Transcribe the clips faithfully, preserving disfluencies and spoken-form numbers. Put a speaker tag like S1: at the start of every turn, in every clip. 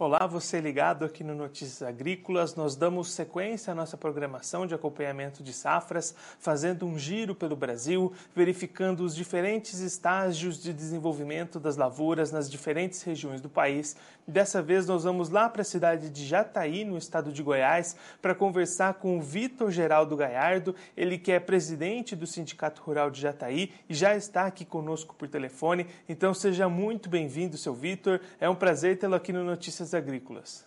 S1: Olá, você ligado aqui no Notícias Agrícolas. Nós damos sequência à nossa programação de acompanhamento de safras, fazendo um giro pelo Brasil, verificando os diferentes estágios de desenvolvimento das lavouras nas diferentes regiões do país. Dessa vez nós vamos lá para a cidade de Jataí, no estado de Goiás, para conversar com o Vitor Geraldo Gaiardo, ele que é presidente do Sindicato Rural de Jataí e já está aqui conosco por telefone. Então seja muito bem-vindo, seu Vitor. É um prazer tê-lo aqui no Notícias Agrícolas.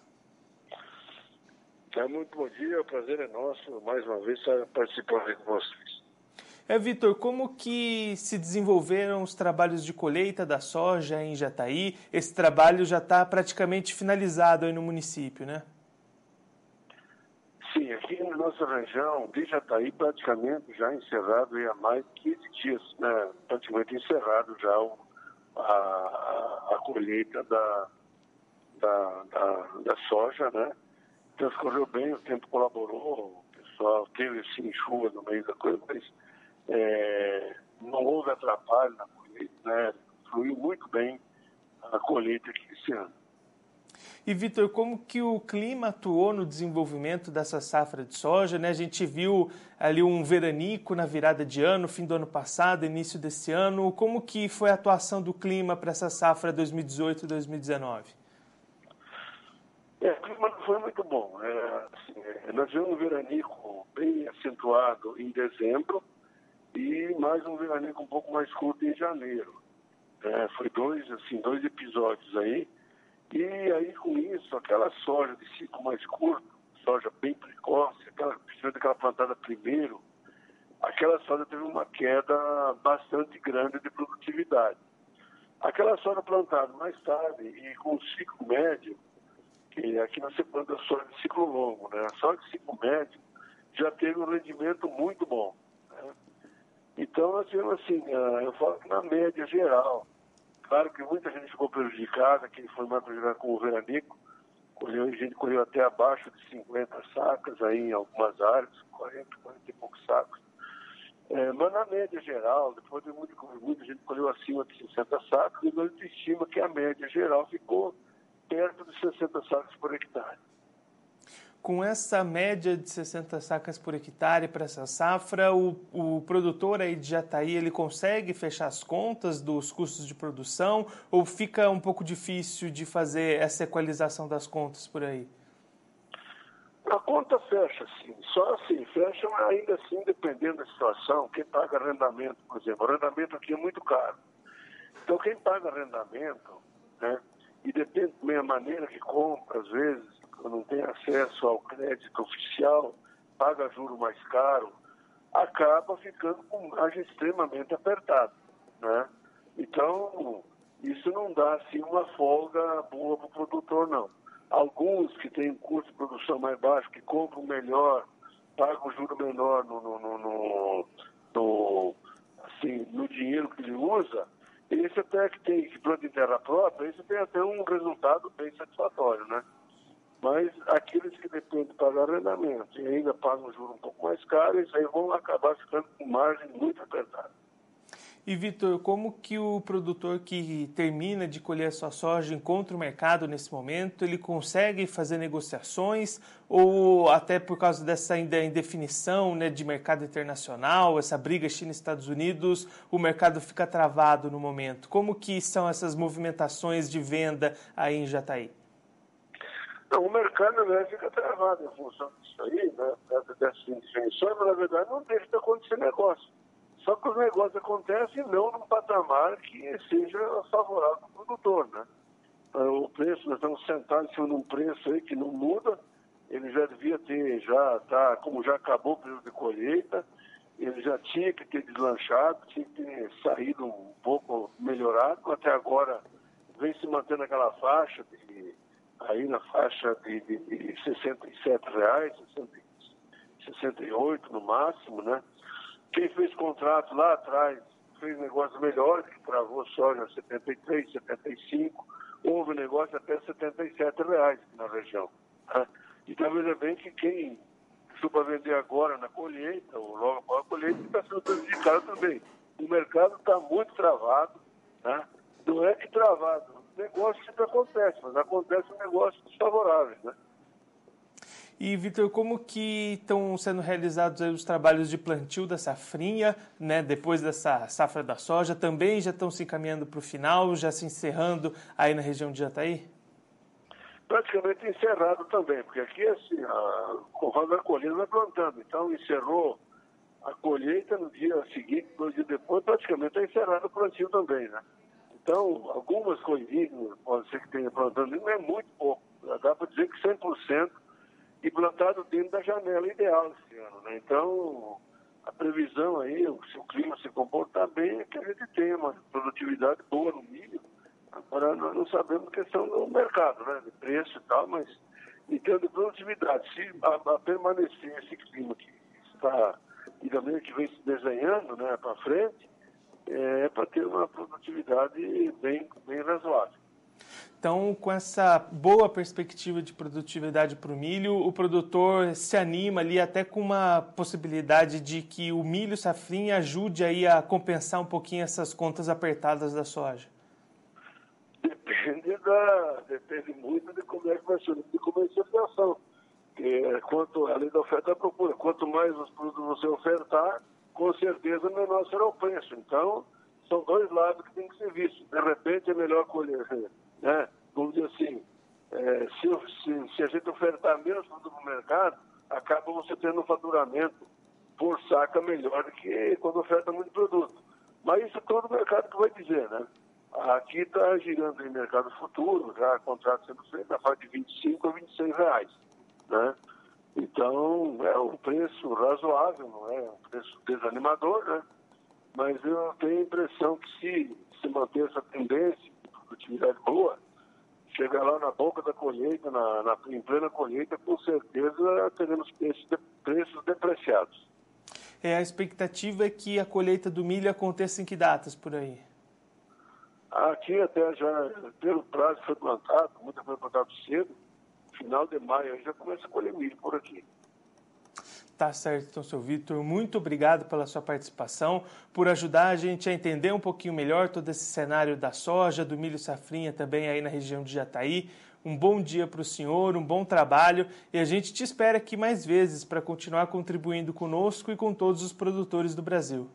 S2: É, muito bom dia, o prazer é nosso, mais uma vez, estar participando com vocês.
S1: É, Vitor, como que se desenvolveram os trabalhos de colheita da soja em Jataí? Esse trabalho já está praticamente finalizado aí no município, né?
S2: Sim, aqui na nossa região de Jataí, praticamente já encerrado há mais de quinze dias, né? Praticamente encerrado já o, a, a, a colheita da, da, da, da soja, né? Transcorreu bem, o tempo colaborou, o pessoal teve assim chuva no meio da coisa, mas é, não houve atrapalho na colheita, né? Fluiu muito bem a colheita aqui esse ano.
S1: E, Vitor, como que o clima atuou no desenvolvimento dessa safra de soja, né? A gente viu ali um veranico na virada de ano, fim do ano passado, início desse ano. Como que foi a atuação do clima para essa safra dois mil e dezoito e dois mil e dezenove?
S2: É, o clima não foi muito bom. É, assim, é, nós tivemos um veranico bem acentuado em dezembro e mais um veranico um pouco mais curto em janeiro. É, foi dois, assim, dois episódios aí. E aí, com isso, aquela soja de ciclo mais curto, soja bem precoce, aquela, principalmente aquela plantada primeiro, aquela soja teve uma queda bastante grande de produtividade. Aquela soja plantada mais tarde e com ciclo médio, que aqui nós planta a soja de ciclo longo, né? A soja de ciclo médio já teve um rendimento muito bom, né? Então, nós tivemos assim, eu falo que na média geral, claro que muita gente ficou prejudicada, quem foi mais prejudicado com o veranico, colheu, a gente colheu até abaixo de cinquenta sacas aí em algumas áreas, quarenta, quarenta e poucos sacos. É, mas na média geral, depois de muita, muita gente colheu acima de sessenta sacos, e nós estima que a média geral ficou perto de sessenta sacas por hectare.
S1: Com essa média de sessenta sacas por hectare para essa safra, o, o produtor aí de Jataí, ele consegue fechar as contas dos custos de produção ou fica um pouco difícil de fazer essa equalização das contas por aí?
S2: A conta fecha, sim. Só assim, fecha, mas ainda assim, dependendo da situação, quem paga arrendamento, por exemplo, o arrendamento aqui é muito caro. Então, quem paga arrendamento, né, e depende da maneira que compra, às vezes, não tem acesso ao crédito oficial, paga juro mais caro, acaba ficando com margem extremamente apertada, né? Então, isso não dá assim uma folga boa para o produtor, não. Alguns que têm custo de produção mais baixo, que compram melhor, pagam juro menor no, no, no, no, no, assim, no dinheiro que ele usa, esse até que tem que planta em terra própria, esse tem até um resultado bem satisfatório, né? Mas aqueles que dependem de pagar arrendamento e ainda pagam juros um pouco mais caros, eles aí vão acabar ficando com margem muito apertada.
S1: E, Vitor, como que o produtor que termina de colher a sua soja encontra o mercado nesse momento? Ele consegue fazer negociações ou até por causa dessa indefinição, né, de mercado internacional, essa briga China-Estados Unidos, o mercado fica travado no momento? Como que são essas movimentações de venda aí em Jataí?
S2: Não, o mercado, né, fica travado em função disso aí, né, dessas indefinições, mas na verdade não deixa de acontecer negócio. Só que os negócios acontecem não num patamar que seja favorável ao produtor, né? O preço, nós estamos sentados em cima de um preço aí que não muda, ele já devia ter, já tá, como já acabou o período de colheita, ele já tinha que ter deslanchado, tinha que ter saído um pouco melhorado, até agora vem se mantendo aquela faixa de aí na faixa de, de, de sessenta e sete reais, sessenta e oito no máximo, né? Quem fez contrato lá atrás fez negócios melhores, que travou soja a setenta e três, setenta e cinco, houve negócio até setenta e sete reais aqui na região. Né? Então veja bem que quem para vender agora na colheita, ou logo após a colheita, está sendo prejudicado também. O mercado está muito travado, né? Não é que travado negócio sempre acontece, mas acontece um negócio desfavorável, né?
S1: E, Vitor, como que estão sendo realizados aí os trabalhos de plantio da safrinha, né, depois dessa safra da soja? Também já estão se encaminhando para o final, já se encerrando aí na região de Jataí?
S2: Praticamente encerrado também, porque aqui, assim, a, conforme a colheita vai plantando. Então, encerrou a colheita no dia seguinte, dois dias depois, praticamente está encerrado o plantio também, né? Então, algumas coisinhas, pode ser que tenha plantando, não é muito pouco. Dá para dizer que cem por cento e plantado dentro da janela ideal esse ano, né? Então, a previsão aí, se o clima se comportar bem, é que a gente tenha uma produtividade boa no milho. Agora, nós não sabemos a questão do mercado, né? De preço e tal, mas em termos de produtividade, se a, a permanecer esse clima que está, e também que vem se desenhando, né, para frente, é para ter uma produtividade bem, bem razoável.
S1: Então, com essa boa perspectiva de produtividade para o milho, o produtor se anima ali até com uma possibilidade de que o milho safrinha ajude aí a compensar um pouquinho essas contas apertadas da soja.
S2: Depende, da, depende muito de como é que vai ser, de comercialização. É, quanto, além da oferta e da procura, quanto mais os produtos você ofertar, com certeza menor será o preço. Então, são dois lados que tem que ser vistos. De repente é melhor colher, né? Vamos dizer assim, é, se, se, se a gente ofertar menos produto no mercado, acaba você tendo um faturamento por saca melhor do que quando oferta muito produto. Mas isso é todo o mercado que vai dizer, né? Aqui está girando em mercado futuro, já contrato sendo feito na faixa de vinte e cinco a vinte e seis reais, né? Então, é um preço razoável, não é um preço desanimador, né? Mas eu tenho a impressão que se, se manter essa tendência de produtividade boa, chegar lá na boca da colheita, na, na, em plena colheita, com certeza teremos preços, de, preços depreciados.
S1: É, a expectativa é que a colheita do milho aconteça em que datas por aí?
S2: Aqui até já, pelo prazo que foi plantado, muita foi plantado cedo, final de maio aí já começa a colher milho por aqui.
S1: Tá certo, então, seu Vitor, muito obrigado pela sua participação, por ajudar a gente a entender um pouquinho melhor todo esse cenário da soja, do milho safrinha também aí na região de Jataí. Um bom dia para o senhor, um bom trabalho e a gente te espera aqui mais vezes para continuar contribuindo conosco e com todos os produtores do Brasil.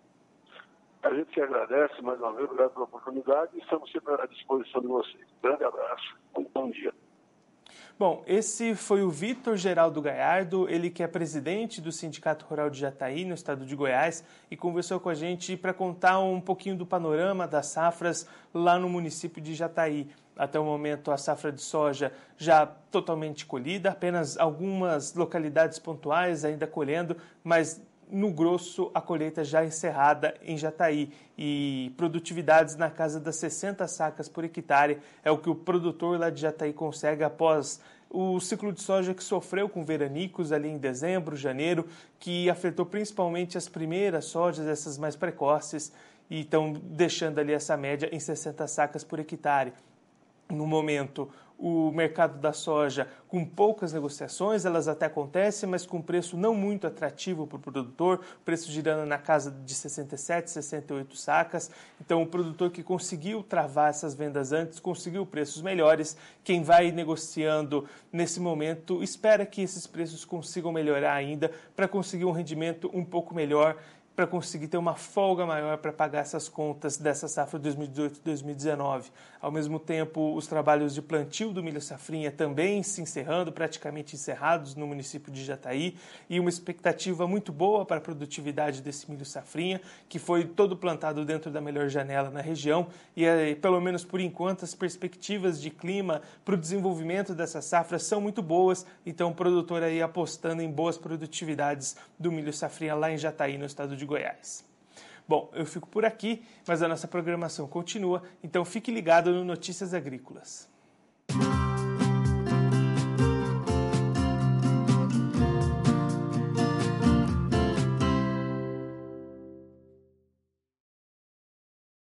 S2: A gente que agradece mais uma vez, obrigado pela oportunidade e estamos sempre à disposição de vocês. Um grande abraço, um bom dia.
S1: Bom, esse foi o Vitor Geraldo Galhardo, ele que é presidente do Sindicato Rural de Jataí, no estado de Goiás, e conversou com a gente para contar um pouquinho do panorama das safras lá no município de Jataí. Até o momento, a safra de soja já totalmente colhida, apenas algumas localidades pontuais ainda colhendo, mas no grosso, a colheita já encerrada em Jataí e produtividades na casa das sessenta sacas por hectare é o que o produtor lá de Jataí consegue após o ciclo de soja que sofreu com veranicos ali em dezembro, janeiro, que afetou principalmente as primeiras sojas, essas mais precoces, e estão deixando ali essa média em sessenta sacas por hectare. No momento, o mercado da soja com poucas negociações, elas até acontecem, mas com preço não muito atrativo para o produtor, preço girando na casa de sessenta e sete, sessenta e oito sacas. Então, o produtor que conseguiu travar essas vendas antes, conseguiu preços melhores. Quem vai negociando nesse momento espera que esses preços consigam melhorar ainda para conseguir um rendimento um pouco melhor, para conseguir ter uma folga maior para pagar essas contas dessa safra dois mil e dezoito dois mil e dezenove. Ao mesmo tempo, os trabalhos de plantio do milho safrinha também se encerrando, praticamente encerrados no município de Jataí, e uma expectativa muito boa para a produtividade desse milho safrinha, que foi todo plantado dentro da melhor janela na região, e pelo menos por enquanto as perspectivas de clima para o desenvolvimento dessa safra são muito boas, então o produtor aí apostando em boas produtividades do milho safrinha lá em Jataí, no estado de Goiás. Bom, eu fico por aqui, mas a nossa programação continua, então fique ligado no Notícias Agrícolas.